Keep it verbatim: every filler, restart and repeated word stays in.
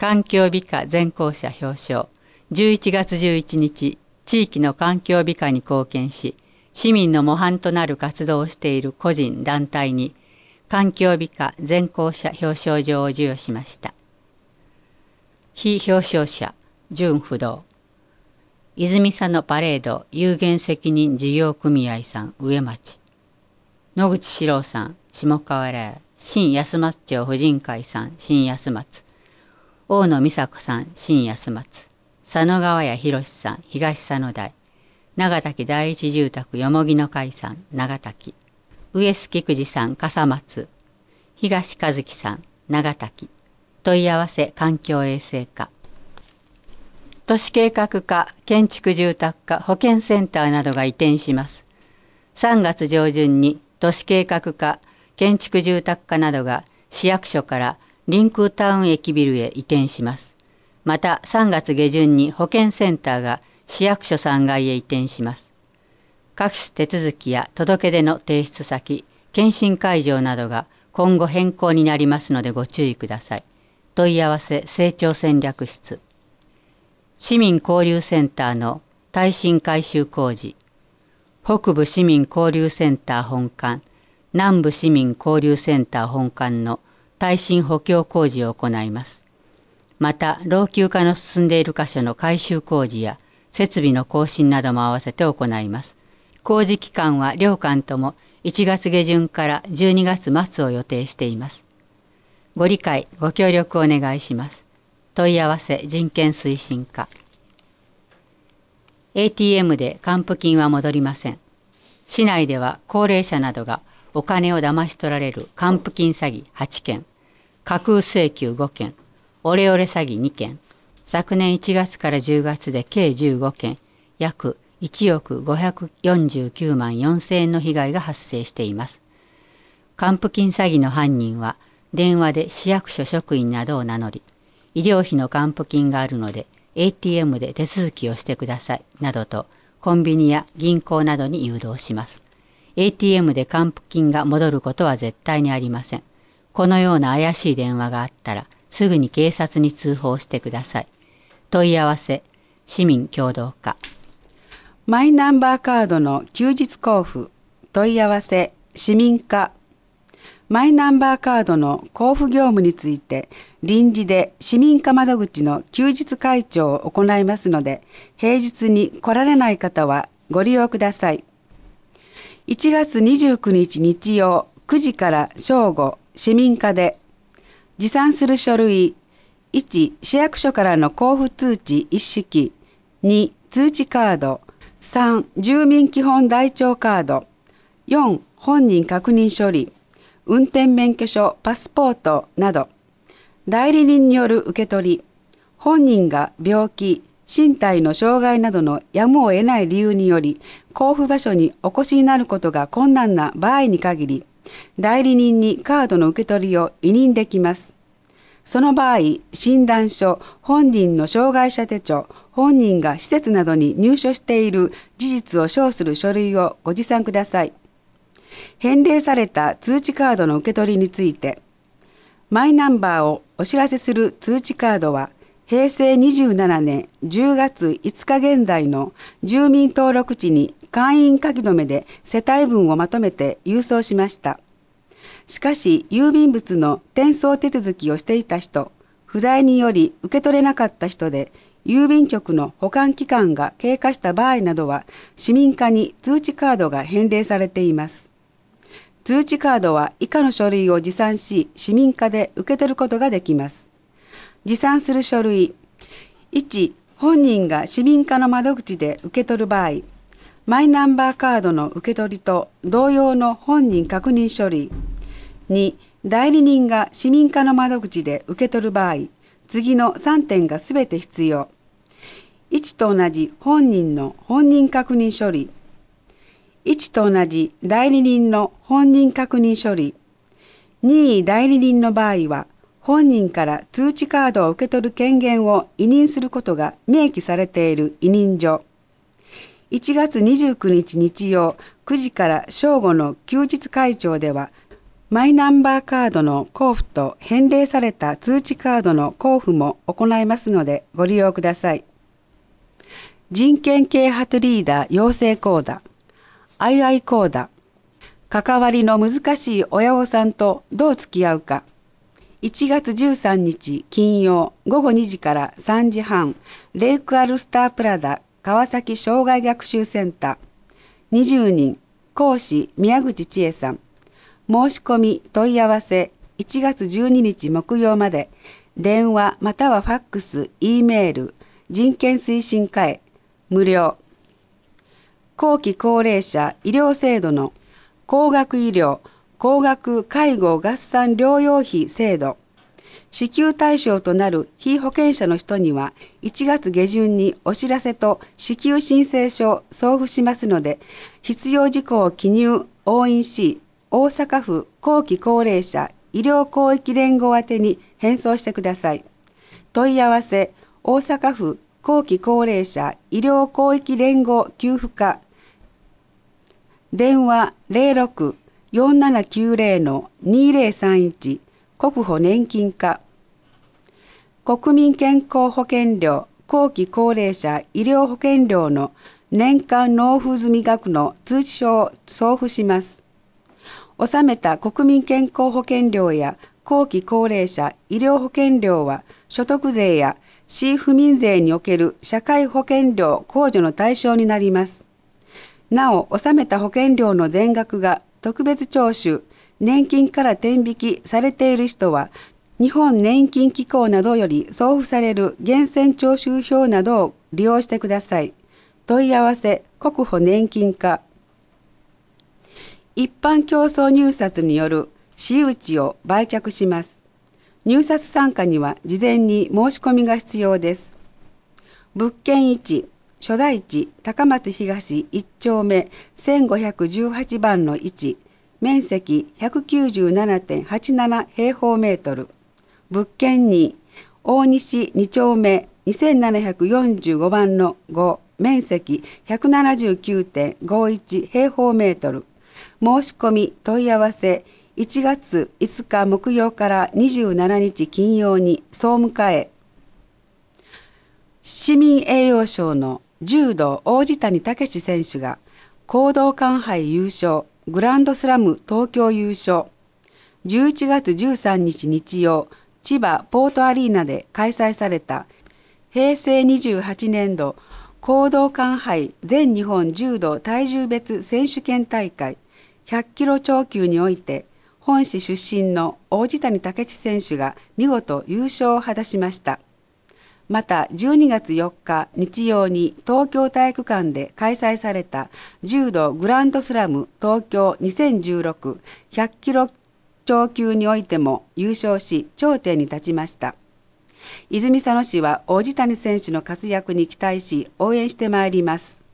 環境美化全校舎表彰。じゅういちがつじゅういちにち、地域の環境美化に貢献し、市民の模範となる活動をしている個人団体に、環境美化全校舎表彰状を授与しました。非表彰者、純不動。泉佐野パレード有限責任事業組合さん上町。野口史郎さん下河原屋。新安松町婦人会さん新安松。大野美佐子さん新安松。佐野川屋博さん東佐野台。長滝第一住宅よもぎの会さん長滝。上須菊池さん笠松。東和樹さん長滝。問い合わせ環境衛生課。都市計画課、建築住宅課、保健センターなどが移転します。さんがつ上旬に都市計画課、建築住宅課などが市役所からリンクタウン駅ビルへ移転します。またさんがつ下旬に保健センターが市役所さんがいへ移転します。各種手続きや届け出の提出先、検診会場などが今後変更になりますのでご注意ください。問い合わせ成長戦略室。市民交流センターの耐震改修工事。北部市民交流センター本館、南部市民交流センター本館の耐震補強工事を行います。また、老朽化の進んでいる箇所の改修工事や設備の更新なども合わせて行います。工事期間は両館ともいちがつげじゅんからじゅうにがつまつを予定しています。ご理解、ご協力お願いします。問い合わせ人権推進課。エーティーエム で還付金は戻りません。市内では高齢者などがお金を騙し取られる還付金詐欺はちけん、架空請求ごけん、オレオレ詐欺にけん、昨年いちがつからじゅうがつで計じゅうごけん、約いちおくごひゃくよんじゅうきゅうまんよんせんえんの被害が発生しています。還付金詐欺の犯人は電話で市役所職員などを名乗り、医療費の還付金があるので エーティーエム で手続きをしてくださいなどとコンビニや銀行などに誘導します。エーティーエム で還付金が戻ることは絶対にありません。このような怪しい電話があったらすぐに警察に通報してください。問い合わせ市民協同課。 マイナンバーカードの休日交付。問い合わせ市民課。マイナンバーカードの交付業務について臨時で市民課窓口の休日開帳を行いますので、平日に来られない方はご利用ください。いちがつにじゅうくにち日曜くじから正午、市民課で持参する書類いち市役所からの交付通知一式、に通知カード、さん住民基本台帳カード、よん本人確認書類、運転免許証、パスポートなど、代理人による受け取り、本人が病気、身体の障害などのやむを得ない理由により、交付場所にお越しになることが困難な場合に限り、代理人にカードの受け取りを委任できます。その場合、診断書、本人の障害者手帳、本人が施設などに入所している事実を証する書類をご持参ください。返礼された通知カードの受け取りについて、マイナンバーをお知らせする通知カードは、へいせいにじゅうななねんじゅうがついつか現在の住民登録地に簡易書き留めで世帯分をまとめて郵送しました。しかし、郵便物の転送手続きをしていた人、不在により受け取れなかった人で、郵便局の保管期間が経過した場合などは、市民課に通知カードが返礼されています。通知カードは以下の書類を持参し、市民課で受け取ることができます。持参する書類。いち本人が市民課の窓口で受け取る場合、マイナンバーカードの受け取りと同様の本人確認書類。に代理人が市民課の窓口で受け取る場合、次のさんてんがすべて必要。いちと同じ本人の本人確認書類。いちと同じ代理人の本人確認書類。任意代理人の場合は、本人から通知カードを受け取る権限を委任することが明記されている委任状。いちがつにじゅうくにち日曜くじから正午の休日開帳では、 マイナンバーカードの交付と返礼された通知カードの交付も行いますのでご利用ください。人権啓発リーダー養成講座、アイアイ講座、関わりの難しい親御さんとどう付き合うか。いちがつじゅうさんにち金曜ごごにじからさんじはん、レイクアルスタープラザ川崎障害学習センター。にじゅうにん、講師宮口千恵さん。申し込み問い合わせいちがつじゅうににち木曜まで、電話またはファックス、Eメール、人権推進課へ、無料。後期高齢者医療制度の高額医療、高額介護合算療養費制度。支給対象となる被保険者の人にはいちがつげじゅんにお知らせと支給申請書を送付しますので、必要事項を記入、押印し、大阪府後期高齢者医療広域連合宛てに返送してください。問い合わせ、大阪府後期高齢者医療広域連合給付課。電話 ゼロろく よんななきゅうゼロ にゼロさんいち 国保年金課。国民健康保険料後期高齢者医療保険料の年間納付済額の通知書を送付します。納めた国民健康保険料や後期高齢者医療保険料は所得税や市府民税における社会保険料控除の対象になります。なお、納めた保険料の全額が特別徴収、年金から転引きされている人は、日本年金機構などより送付される源泉徴収票などを利用してください。問い合わせ、国保年金課。一般競争入札による私有地を売却します。入札参加には事前に申し込みが必要です。物件いち、初代地高松東いち丁目せんごひゃくじゅうはちばんのいち、面積 ひゃくきゅうじゅうななてんはちなな 平方メートル。物件に、大西に丁目にせんななひゃくよんじゅうごばんのご、面積 ひゃくななじゅうきゅうてんごいち 平方メートル。申し込み問い合わせいちがついつか木曜からにじゅうしちにち金曜に総務課へ。市民栄誉賞の柔道王子谷武史選手が講道館杯優勝、グランドスラム東京優勝。じゅういちがつじゅうさんにち日曜、千葉ポートアリーナで開催されたへいせいにじゅうはちねんど講道館杯全日本柔道体重別選手権大会ひゃっキロ超級において、本市出身の王子谷武史選手が見事優勝を果たしました。またじゅうにがつよっか日曜に東京体育館で開催された柔道グランドスラム東京にせんじゅうろく ひゃっキロ超級においても優勝し頂点に立ちました。泉佐野市は王子谷選手の活躍に期待し応援してまいります。